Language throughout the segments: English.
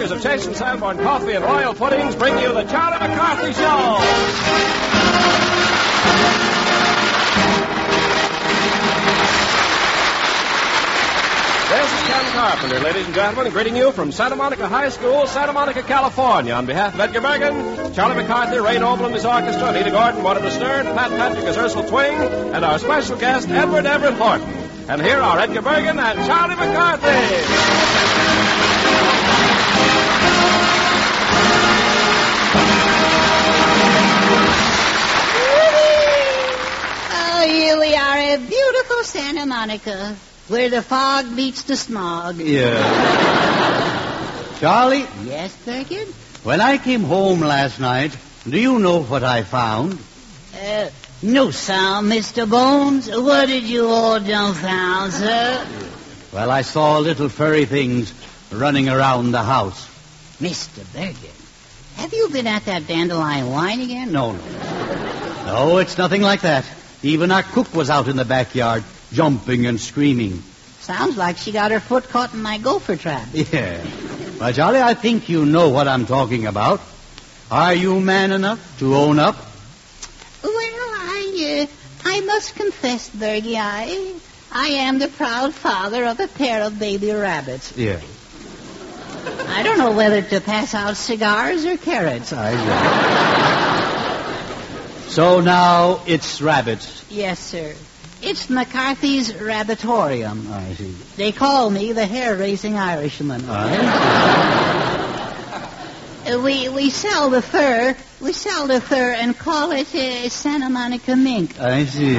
makers of Chase and Sanborn coffee and royal puddings, bring you the Charlie McCarthy Show. This is Ken Carpenter, ladies and gentlemen, greeting you from Santa Monica High School, Santa Monica, California. On behalf of Edgar Bergen, Charlie McCarthy, Ray Noble and his orchestra, Nita Gordon, Mortimer Stern, Pat Patrick as Ursula Twing, and our special guest, Edward Everett Horton. And here are Edgar Bergen and Charlie McCarthy. Oh, here we are at beautiful Santa Monica, where the fog meets the smog. Yeah. Charlie? Yes, Bergen? When I came home last night, do you know what I found? No, sir, Mr. Bones. What did you all found, sir? Well, I saw little furry things running around the house. Mr. Bergen, have you been at that dandelion wine again? No. No, it's nothing like that. Even our cook was out in the backyard, jumping and screaming. Sounds like she got her foot caught in my gopher trap. Yeah. Well, Charlie, I think you know what I'm talking about. Are you man enough to own up? Well, I must confess, Bergie, I am the proud father of a pair of baby rabbits. Yeah. I don't know whether to pass out cigars or carrots. So now it's rabbits. Yes, sir. It's McCarthy's Rabbitorium. I see. They call me the hair-raising Irishman. We sell the fur. We sell the fur and call it Santa Monica mink. I see.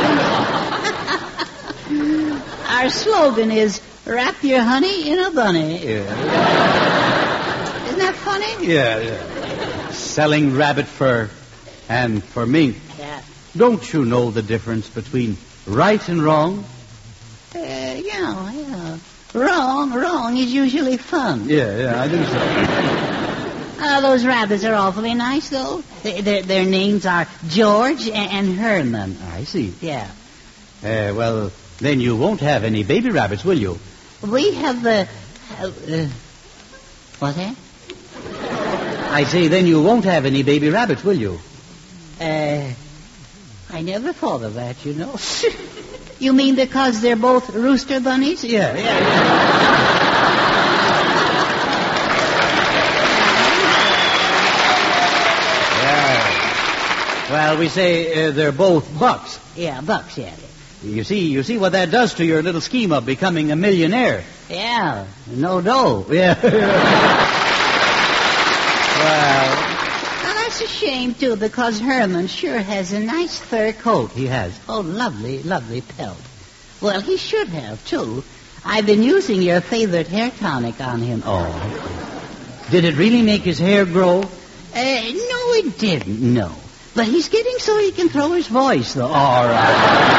Our slogan is wrap your honey in a bunny. Yeah. Isn't that funny? Yeah. Selling rabbit fur and for mink. Yeah. Don't you know the difference between right and wrong? Yeah. Wrong is usually fun. Yeah, I think so. Those rabbits are awfully nice, though. Their names are George and Herman. I see. Yeah. Well, then you won't have any baby rabbits, will you? We have the... what's that? I say, then you won't have any baby rabbits, will you? I never thought of that, you know. You mean because they're both rooster bunnies? Yeah. Well, we say they're both bucks. Yeah, bucks, yeah. You see what that does to your little scheme of becoming a millionaire. Yeah, no dough. Yeah. Well, that's a shame, too, because Herman sure has a nice fur coat. He has. Oh, lovely pelt. Well, he should have, too. I've been using your favorite hair tonic on him. Oh. Did it really make his hair grow? No, it didn't, no. But he's getting so he can throw his voice, though. All right.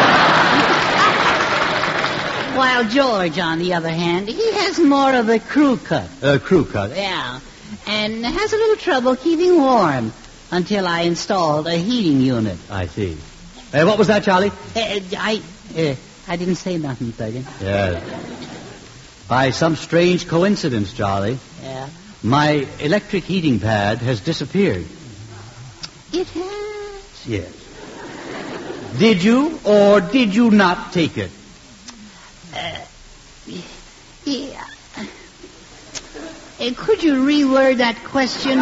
While George, on the other hand, he has more of a crew cut. Crew cut? Yeah. And has a little trouble keeping warm until I installed a heating unit. I see. What was that, Charlie? I didn't say nothing, Bergen. Yeah. By some strange coincidence, Charlie. Yeah. My electric heating pad has disappeared. It has? Yes. Did you or did you not take it? Yeah. Could you reword that question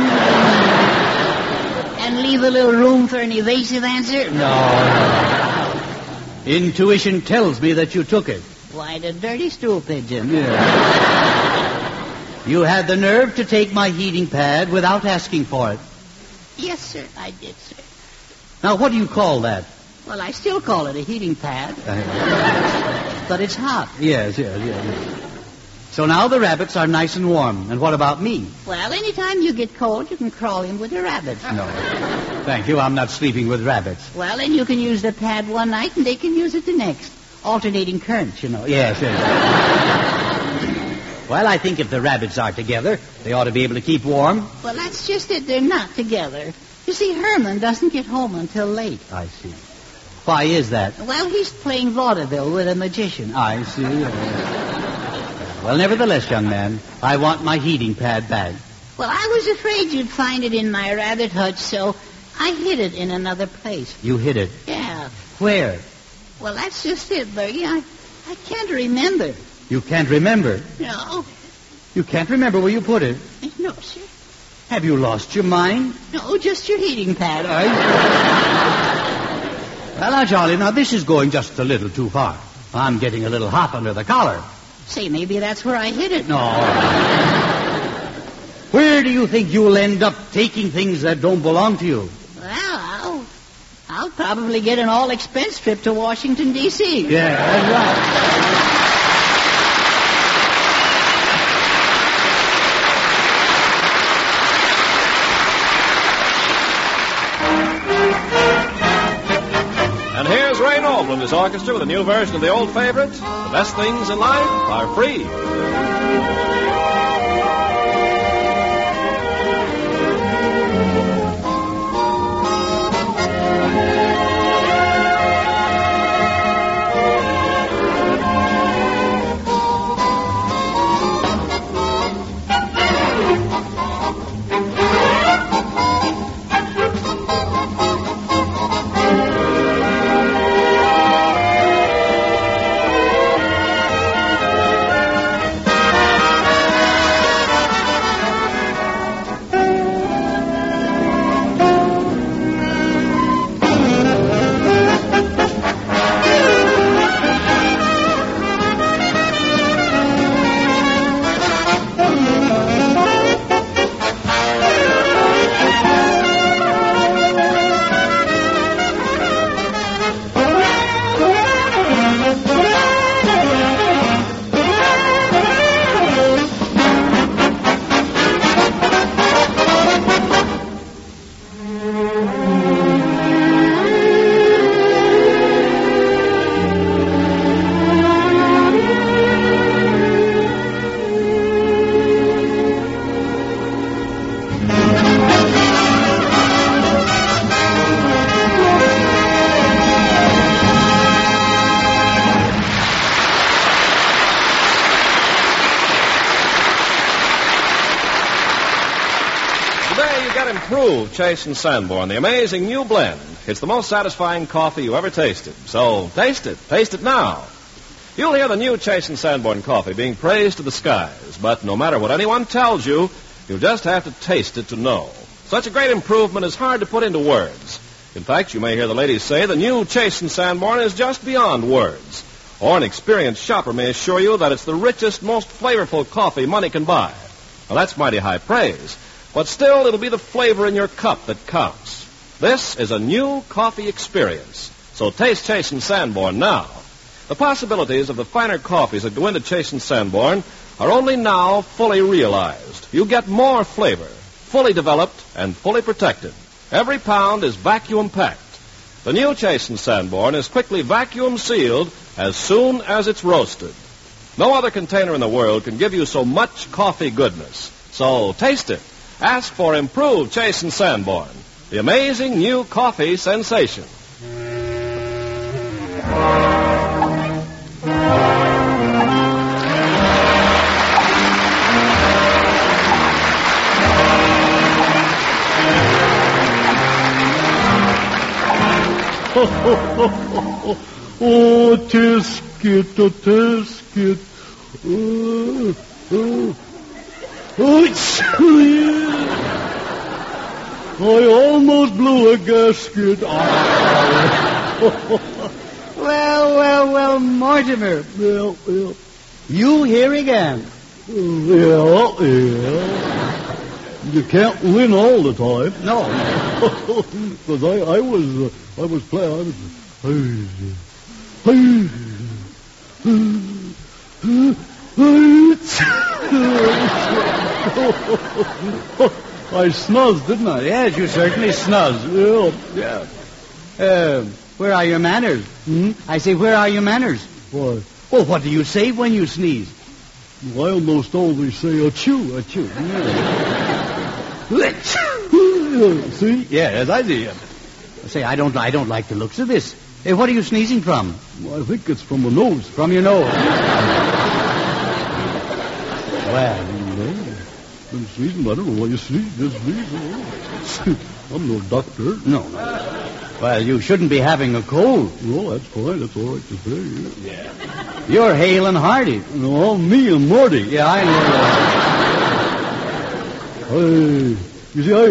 and leave a little room for an evasive answer? No. Intuition tells me that you took it. Why, the dirty stool pigeon. Yeah. You had the nerve to take my heating pad without asking for it. Yes, sir, I did, sir. Now, what do you call that? Well, I still call it a heating pad. But it's hot. Yes. So now the rabbits are nice and warm. And what about me? Well, anytime you get cold, you can crawl in with the rabbits. No. Thank you. I'm not sleeping with rabbits. Well, then you can use the pad one night and they can use it the next. Alternating currents, you know. Yes. Well, I think if the rabbits are together, they ought to be able to keep warm. Well, that's just it. They're not together. You see, Herman doesn't get home until late. I see. Why is that? Well, he's playing vaudeville with a magician. I see. Well, nevertheless, young man, I want my heating pad back. Well, I was afraid you'd find it in my rabbit hutch, so I hid it in another place. You hid it? Yeah. Where? Well, that's just it, Bergie. I can't remember. You can't remember? No. You can't remember where you put it? No, sir. Have you lost your mind? No, just your heating pad. Well, now, Charlie, now this is going just a little too far. I'm getting a little hot under the collar. Say, maybe that's where I hid it. No. Where do you think you'll end up taking things that don't belong to you? Well, I'll probably get an all-expense trip to Washington, D.C. Yeah, that's right. And here's Ray Noble and his orchestra with a new version of the old favorite, The Best Things in Life Are Free. Improved Chase and Sanborn, the amazing new blend. It's the most satisfying coffee you ever tasted. So taste it. Taste it now. You'll hear the new Chase and Sanborn coffee being praised to the skies. But no matter what anyone tells you, you'll just have to taste it to know. Such a great improvement is hard to put into words. In fact, you may hear the ladies say the new Chase and Sanborn is just beyond words. Or an experienced shopper may assure you that it's the richest, most flavorful coffee money can buy. Well, that's mighty high praise. But still, it'll be the flavor in your cup that counts. This is a new coffee experience. So taste Chase and Sanborn now. The possibilities of the finer coffees that go into Chase and Sanborn are only now fully realized. You get more flavor, fully developed and fully protected. Every pound is vacuum packed. The new Chase and Sanborn is quickly vacuum sealed as soon as it's roasted. No other container in the world can give you so much coffee goodness. So taste it. Ask for improved Chase and Sanborn, the amazing new coffee sensation. Oh, tisket, oh, tisket. I almost blew a gasket. Well, Mortimer. Yeah. You here again. Yeah. You can't win all the time. No. Because I was playing. I snuzzed, didn't I? Yes, you certainly snuzzed. Yeah. Where are your manners? I say, where are your manners? Why? Well, what do you say when you sneeze? I almost always say achoo, achoo. See? Yes, I see. Say, I don't like the looks of this. Hey, what are you sneezing from? I think it's from the nose. From your nose. Well, Been sneezing. I don't know why you sneeze. Just sneeze. I'm no doctor. no. Well, you shouldn't be having a cold. No, that's fine. That's all right to say. Yeah. You're hale and hearty. No, me and Morty. Yeah, I know. Hey, you see,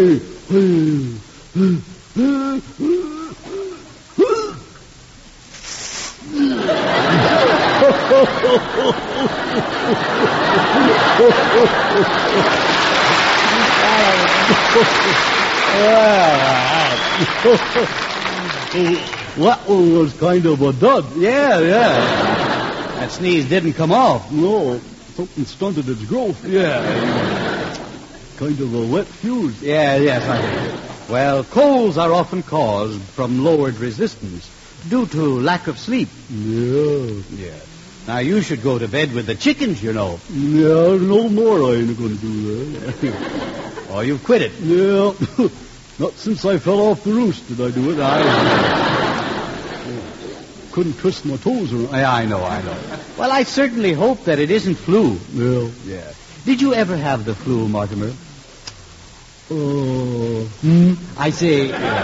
that one was kind of a dud. Yeah. That sneeze didn't come off. No, something stunted its growth. Yeah. Kind of a wet fuse. Yes, I know. Well, colds are often caused from lowered resistance due to lack of sleep. Yeah. Now, you should go to bed with the chickens, you know. Yeah, no more I ain't going to do that. Or you've quit it. Yeah. Not since I fell off the roost did I do it. Couldn't twist my toes around. Yeah, I know. Well, I certainly hope that it isn't flu. Yeah. Did you ever have the flu, Mortimer? I say...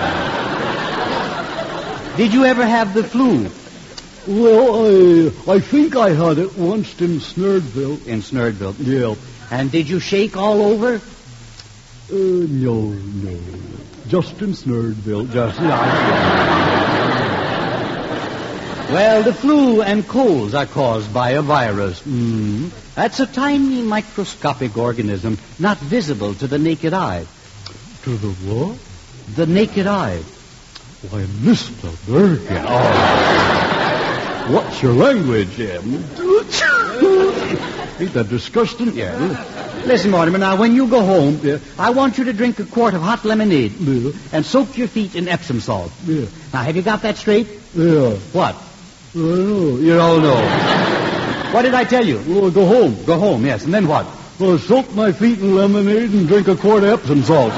Did you ever have the flu? Well, I think I had it once in Snurdville. In Snurdville? Yeah. And did you shake all over? No. Just in Snurdville. Well, the flu and colds are caused by a virus. That's a tiny microscopic organism not visible to the naked eye. To the what? The naked eye. Why, Mr. Bergen. What's your language, Em? Ain't that disgusting? Yeah. Listen, Mortimer, now, when you go home, I want you to drink a quart of hot lemonade and soak your feet in Epsom salt. Yeah. Now, have you got that straight? Yeah. What? I know. You don't know. What did I tell you? Well, go home. Go home, yes. And then what? Well, soak my feet in lemonade and drink a quart of Epsom salt.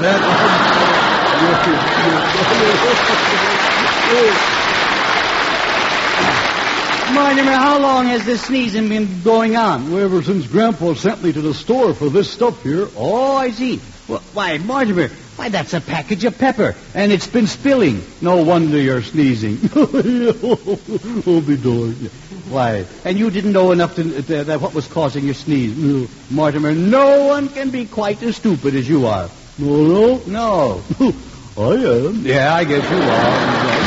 Mortimer, how long has this sneezing been going on? Well, ever since Grandpa sent me to the store for this stuff here. Oh, I see. Well, why, Mortimer, that's a package of pepper, and it's been spilling. No wonder you're sneezing. Oh, be darned. Why, and you didn't know enough to what was causing your sneeze. No. Mortimer, no one can be quite as stupid as you are. No? No. I am. Yeah, I guess you are.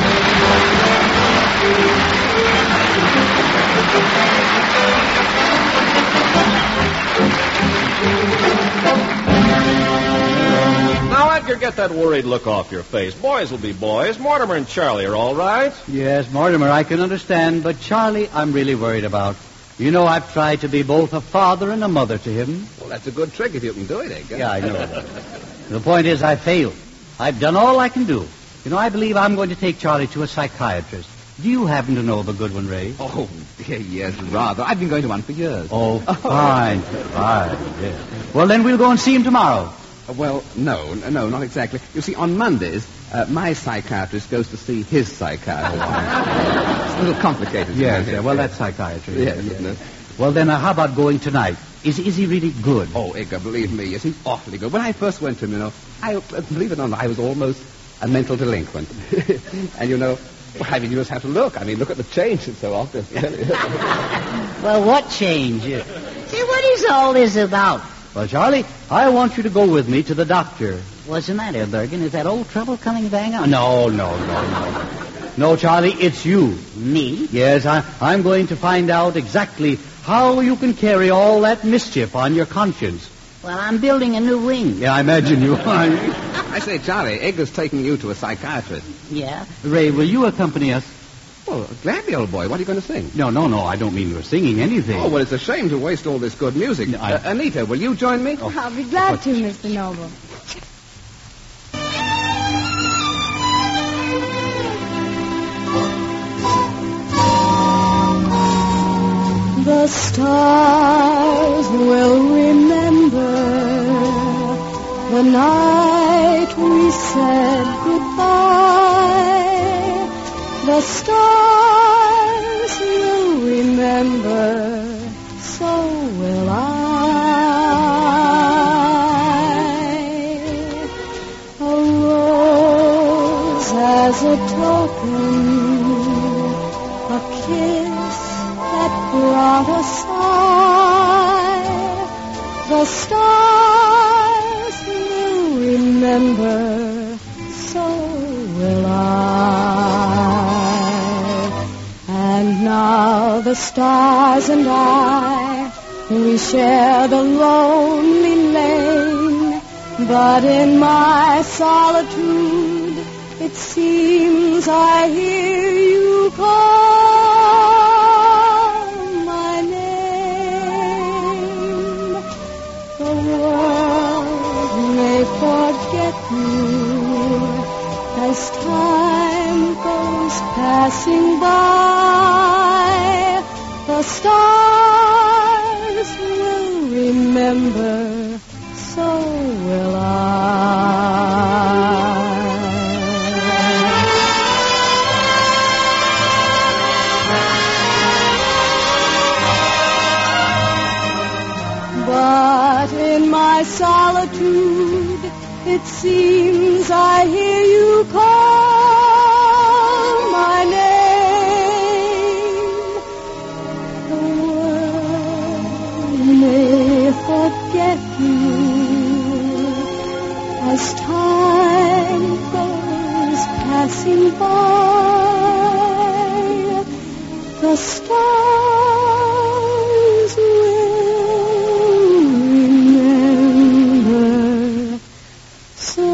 Now, Edgar, get that worried look off your face. Boys will be boys. Mortimer and Charlie are all right. Yes, Mortimer, I can understand, but Charlie, I'm really worried about. You know, I've tried to be both a father and a mother to him. Well, that's a good trick if you can do it, Edgar. Yeah, I know. The point is, I failed. I've done all I can do. You know, I believe I'm going to take Charlie to a psychiatrist. Do you happen to know of a good one, Ray? Oh, yes, rather. I've been going to one for years. Oh, fine. Yes. Well, then we'll go and see him tomorrow. Well, no, not exactly. You see, on Mondays, my psychiatrist goes to see his psychiatrist. It's a little complicated. Yes, well, that's psychiatry. Yes, isn't it? Well, then, how about going tonight? Is he really good? Oh, Edgar, believe me, yes, he's awfully good. When I first went to him, you know, believe it or not, I was almost a mental delinquent. And, you know, well, I mean, you just have to look. I mean, look at the change. It's so obvious. Well, what change? Say, what is all this about? Well, Charlie, I want you to go with me to the doctor. What's the matter, Bergen? Is that old trouble coming back on? No. No, Charlie, it's you. Me? Yes, I'm going to find out exactly how you can carry all that mischief on your conscience. Well, I'm building a new wing. Yeah, I imagine you are. I say, Charlie, Edgar's taking you to a psychiatrist. Yeah? Ray, will you accompany us? Well, gladly, old boy. What are you going to sing? No, I don't mean you're singing anything. Oh, well, it's a shame to waste all this good music. Anita, will you join me? I'll be glad to, Mr. Noble. The stars will remember the night we said goodbye. The stars will remember, so will I. not a sigh. The stars will remember, so will I. And now the stars and I, we share the lonely lane, but in my solitude, it seems I hear you call my name. The world may forget you as time goes passing by. The stars will remember, so will I. But in my solitude, it seems I hear you call my name. The world may forget you as time goes passing by. The stars will remember, so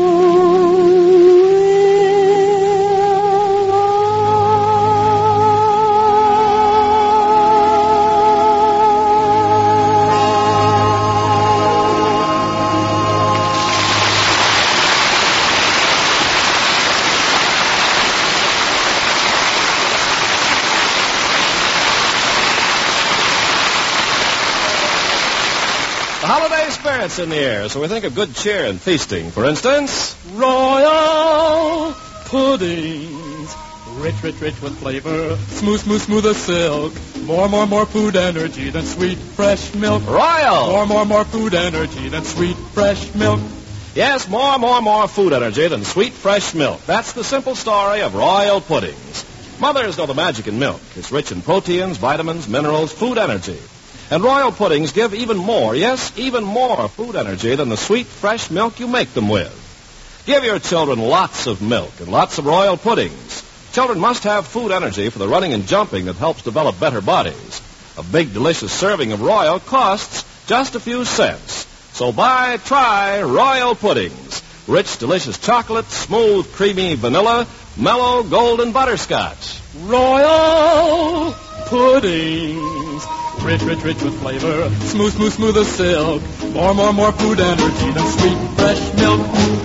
Holiday spirits in the air, so we think of good cheer and feasting. For instance, Royal puddings. Rich, rich, rich with flavor. Smooth, smooth, smooth as silk. More food energy than sweet, fresh milk. Royal! More food energy than sweet, fresh milk. Yes, more food energy than sweet, fresh milk. That's the simple story of Royal puddings. Mothers know the magic in milk. It's rich in proteins, vitamins, minerals, food energy. And Royal puddings give even more, yes, even more food energy than the sweet, fresh milk you make them with. Give your children lots of milk and lots of Royal puddings. Children must have food energy for the running and jumping that helps develop better bodies. A big, delicious serving of Royal costs just a few cents. So try Royal puddings. Rich, delicious chocolate, smooth, creamy vanilla, mellow, golden butterscotch. Royal puddings. Rich, rich, rich with flavor. Smooth, smooth, smooth as silk. More food energy than sweet, fresh milk.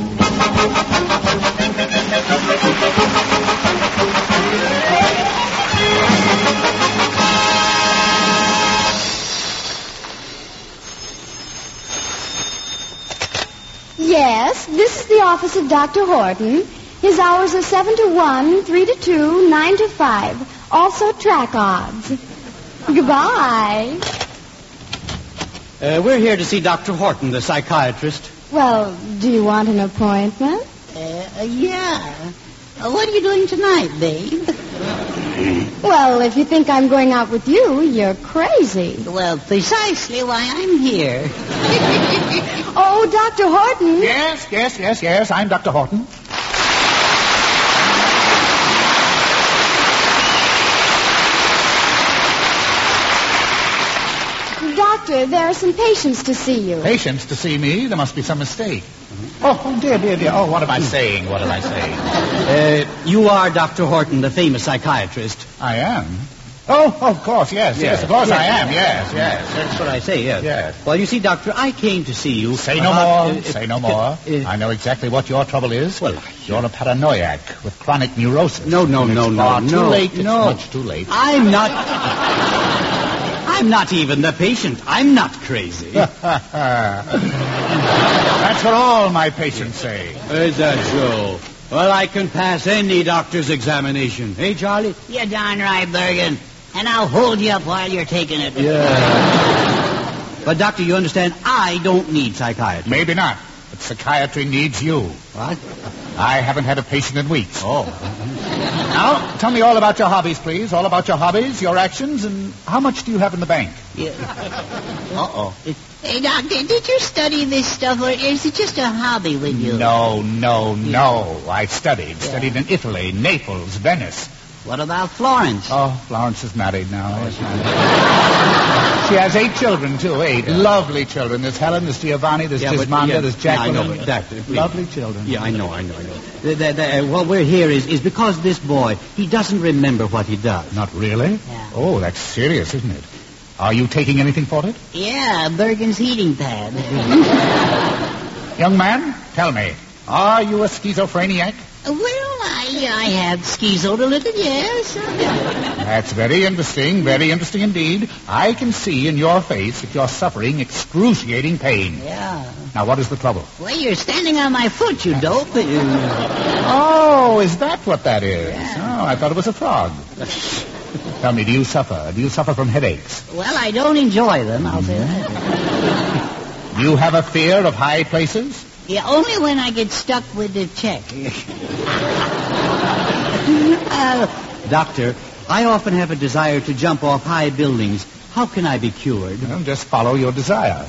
Yes, this is the office of Dr. Horton. His hours are 7 to 1, 3 to 2, 9 to 5. Also track odds. Goodbye. We're here to see Dr. Horton, the psychiatrist. Well, do you want an appointment? Yeah. What are you doing tonight, babe? Well, if you think I'm going out with you, you're crazy. Well, precisely why I'm here. Oh, Dr. Horton. Yes. I'm Dr. Horton. Doctor, there are some patients to see you. Patients to see me? There must be some mistake. Oh, dear. Oh, what am I saying? What am I saying? You are Dr. Horton, the famous psychiatrist. I am? Oh, of course, yes, of course I am, yes. That's what I say, yes. Yes. Well, you see, Doctor, I came to see you. Say no more. I know exactly what your trouble is. Well, you're a paranoiac with chronic neurosis. No. Too late. It's much too late. I'm not even the patient. I'm not crazy. That's what all my patients say. Is that so? Well, I can pass any doctor's examination. Hey, Charlie? You're darn right, Bergen. And I'll hold you up while you're taking it. Yeah. But, Doctor, you understand, I don't need psychiatry. Maybe not. But psychiatry needs you. What? I haven't had a patient in weeks. Oh. Now, tell me all about your hobbies, please. All about your hobbies, your actions, and how much do you have in the bank? Yeah. Hey, Doctor, did you study this stuff, or is it just a hobby with you? No. I studied. Yeah. Studied in Italy, Naples, Venice. What about Florence? Oh, Florence is married now. She has 8 children, too. 8 lovely children. There's Helen, there's Giovanni, there's Gismonda, there's Jacqueline. I know, Doctor. Lovely children. Yeah, I know. What we're here is because this boy, he doesn't remember what he does. Not really? Yeah. Oh, that's serious, isn't it? Are you taking anything for it? Yeah, Bergen's heating pad. Young man, tell me, are you a schizophrenic? Well, I have schizoed a little, yes. That's very interesting indeed. I can see in your face that you're suffering excruciating pain. Yeah. Now, what is the trouble? Well, you're standing on my foot, you dope. Oh, is that what that is? Yeah. Oh, I thought it was a frog. Tell me, do you suffer from headaches? Well, I don't enjoy them, I'll say that. You have a fear of high places? Yeah, only when I get stuck with the check. Doctor, I often have a desire to jump off high buildings. How can I be cured? Well, just follow your desire.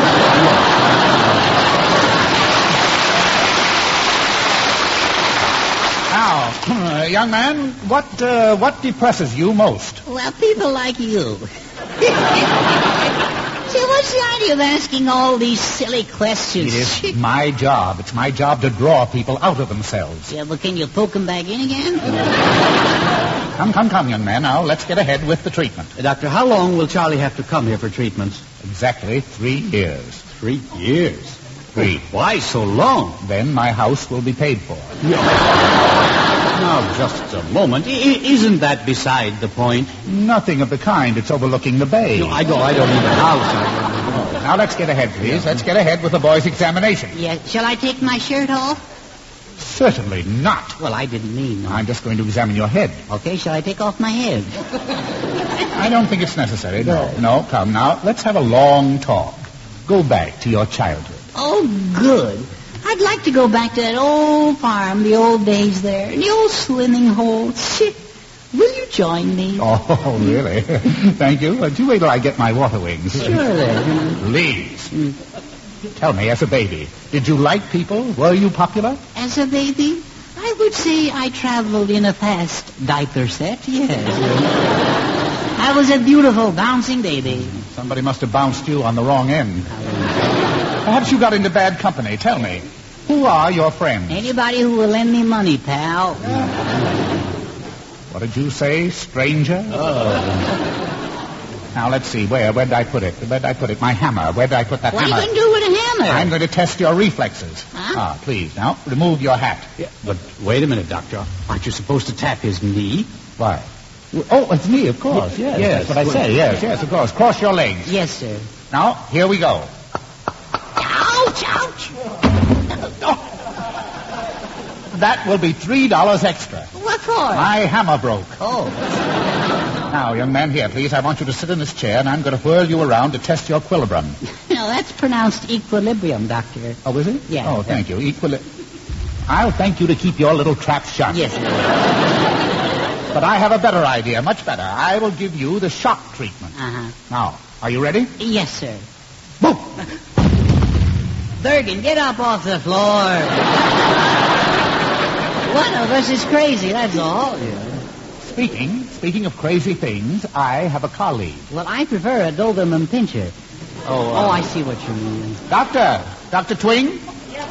Now, young man, what depresses you most? Well, people like you. See, what's the idea of asking all these silly questions? It is my job. It's my job to draw people out of themselves. Yeah, well, can you poke them back in again? Come, young man. Now, let's get ahead with the treatment. Doctor, how long will Charlie have to come here for treatments? Exactly 3 years. 3 years? 3. Why so long? Then my house will be paid for. Now, just a moment. Isn't that beside the point? Nothing of the kind. It's overlooking the bay. No, I don't need a house. Now, let's get ahead, please. Let's get ahead with the boy's examination. Yeah, shall I take my shirt off? Certainly not. Well, I didn't mean. I'm just going to examine your head. Okay, shall I take off my head? I don't think it's necessary. No, come now. Let's have a long talk. Go back to your childhood. Oh, good. I'd like to go back to that old farm, the old days there, the old swimming hole. Will you join me? Oh, really? Thank you. Do wait till I get my water wings. Sure, then. Please. Tell me, as a baby, did you like people? Were you popular? As a baby, I would say I traveled in a fast diaper set, yes. I was a beautiful, bouncing baby. Somebody must have bounced you on the wrong end. Perhaps you got into bad company. Tell me, who are your friends? Anybody who will lend me money, pal. What did you say, stranger? Now, let's see. Where did I put it? My hammer. Where did I put that hammer? What are you going to do with a hammer? I'm going to test your reflexes. Huh? Please, now, remove your hat. Yeah, but wait a minute, Doctor. Aren't you supposed to tap his knee? Why? Oh, it's me, of course. Yes, that's what I say. Yes, of course. Cross your legs. Yes, sir. Now, here we go. Ouch, ouch. That will be $3 extra. What for? My hammer broke. Oh. Now, young man, here, please. I want you to sit in this chair, and I'm going to whirl you around to test your equilibrium. No, that's pronounced equilibrium, Doctor. Oh, is it? Yeah. Oh, thank you. I'll thank you to keep your little trap shut. Yes, sir. But I have a better idea, much better. I will give you the shock treatment. Uh-huh. Now, are you ready? Yes, sir. Boom! Bergen, get up off the floor. One of us is crazy, that's all. Speaking of crazy things, I have a colleague. Well, I prefer a Doberman Pinscher. Oh, I see what you mean. Dr. Twing?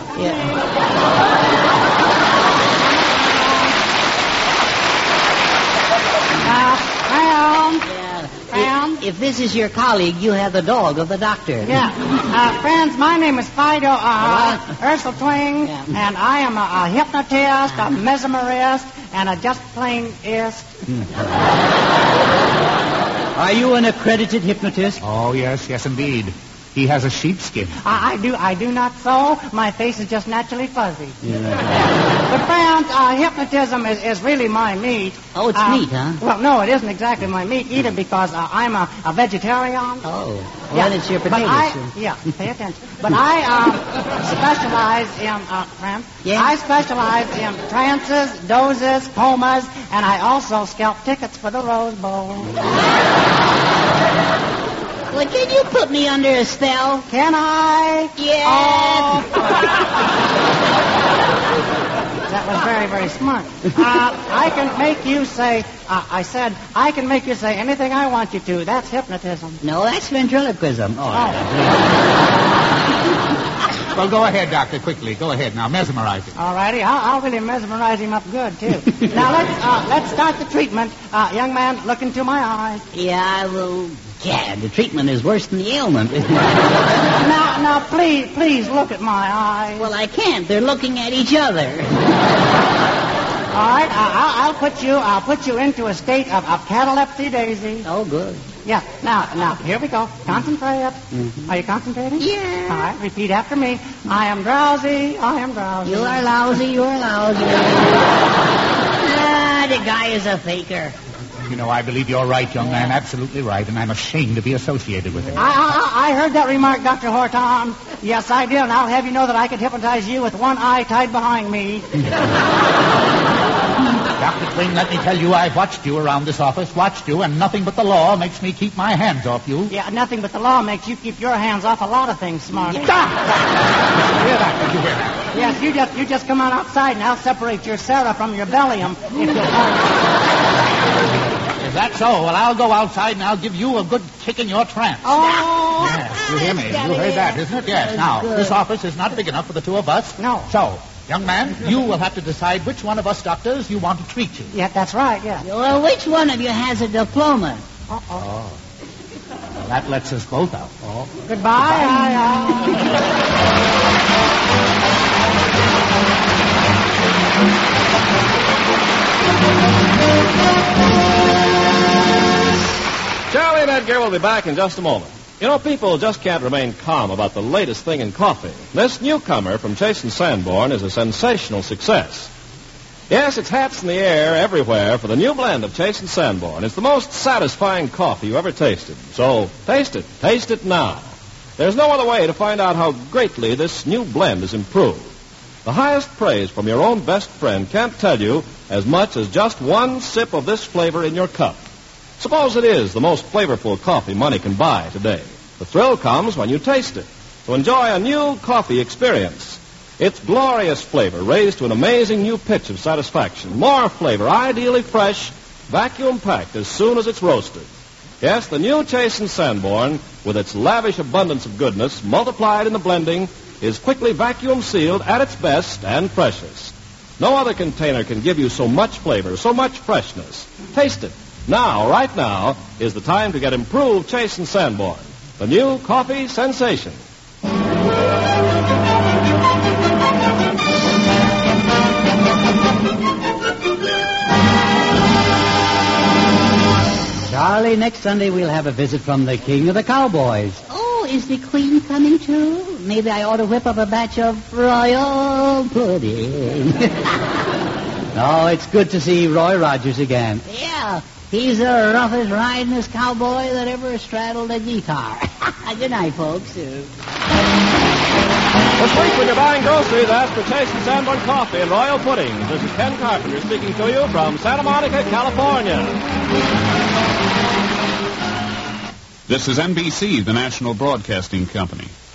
If this is your colleague, you have the dog of the doctor. Yeah. Friends, my name is Fido Ursel Twing, and I am a hypnotist, a mesmerist, and a just plain-ist. Are you an accredited hypnotist? Oh, yes, indeed. He has a sheepskin. I do not sew. My face is just naturally fuzzy. But friends, hypnotism is really my meat. Oh, it's meat, huh? Well, no, it isn't exactly my meat either because I'm a vegetarian. Oh, well, then it's your potatoes. Pay attention. But I specialize in, friend, I specialize in trances, dozes, comas, and I also scalp tickets for the Rose Bowl. Well, can you put me under a spell? Can I? Yes. Oh. That was very, very smart. I can make you say, I can make you say anything I want you to. That's hypnotism. No, that's ventriloquism. Oh. Well, go ahead, Doctor, quickly. Go ahead now. Mesmerize him. All righty. I'll really mesmerize him up good, too. Now, let's start the treatment. Young man, look into my eyes. Yeah, well, the treatment is worse than the ailment. Now, please look at my eyes. Well, I can't. They're looking at each other. All right, I'll put you into a state of catalepsy, Daisy. Oh, good. Yeah. Now, here we go. Concentrate. Mm-hmm. Are you concentrating? Yeah. All right, repeat after me. I am drowsy. I am drowsy. You are lousy. You are lousy. The guy is a faker. You know, I believe you're right, young man. Absolutely right, and I'm ashamed to be associated with him. I heard that remark, Dr. Horton. Yes, I did, and I'll have you know that I could hypnotize you with one eye tied behind me. Dr. Twain, let me tell you, I've watched you around this office, and nothing but the law makes me keep my hands off you. Yeah, nothing but the law makes you keep your hands off a lot of things, Smarty. Stop! Did you hear that? Did you hear that? Yes, you just come on outside, and I'll separate your Sarah from your bellium if you'll Is that so? Well, I'll go outside and I'll give you a good kick in your trance. Oh! Yes, you hear me? You heard that, isn't it? Yes. Now, this office is not big enough for the two of us. No. So, young man, you will have to decide which one of us doctors you want to treat you. Yeah, that's right, yeah. Well, which one of you has a diploma? Oh. Well, that lets us both out. Oh. Goodbye. Charlie and Edgar will be back in just a moment. You know, people just can't remain calm about the latest thing in coffee. This newcomer from Chase and Sanborn is a sensational success. Yes, it's hats in the air everywhere for the new blend of Chase and Sanborn. It's the most satisfying coffee you ever tasted. So, taste it. Taste it now. There's no other way to find out how greatly this new blend is improved. The highest praise from your own best friend can't tell you as much as just one sip of this flavor in your cup. Suppose it is the most flavorful coffee money can buy today. The thrill comes when you taste it. So enjoy a new coffee experience. Its glorious flavor raised to an amazing new pitch of satisfaction. More flavor, ideally fresh, vacuum-packed as soon as it's roasted. Yes, the new Chase and Sanborn, with its lavish abundance of goodness multiplied in the blending, is quickly vacuum-sealed at its best and freshest. No other container can give you so much flavor, so much freshness. Taste it. Now, right now, is the time to get improved Chase and Sanborn, the new coffee sensation. Charlie, next Sunday we'll have a visit from the king of the cowboys. Oh, is the queen coming too? Maybe I ought to whip up a batch of royal pudding. Oh, it's good to see Roy Rogers again. Yeah. He's the roughest, ridingest cowboy that ever straddled a guitar. Good night, folks. This week, when you're buying groceries, ask for Chase and Sanborn coffee and royal puddings. This is Ken Carpenter speaking to you from Santa Monica, California. This is NBC, the national broadcasting company.